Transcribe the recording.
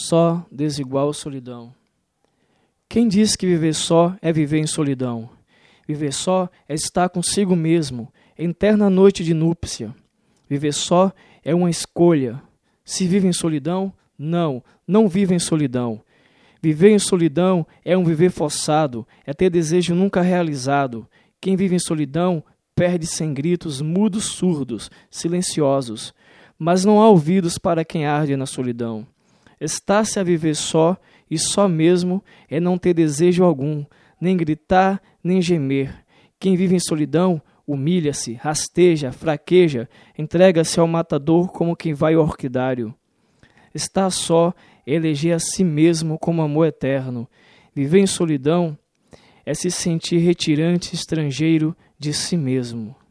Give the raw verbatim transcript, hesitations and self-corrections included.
Só, desigual solidão. Quem diz que viver só é viver em solidão? Viver só é estar consigo mesmo, em eterna noite de núpcia. Viver só é uma escolha. Se vive em solidão, não, não vive em solidão. Viver em solidão é um viver forçado, é ter desejo nunca realizado. Quem vive em solidão perde-se em gritos mudos, surdos, silenciosos. Mas não há ouvidos para quem arde na solidão. Estar-se a viver só, e só mesmo, é não ter desejo algum, nem gritar, nem gemer. Quem vive em solidão humilha-se, rasteja, fraqueja, entrega-se ao matador como quem vai ao orquidário. Estar só é eleger a si mesmo como amor eterno. Viver em solidão é se sentir retirante estrangeiro de si mesmo.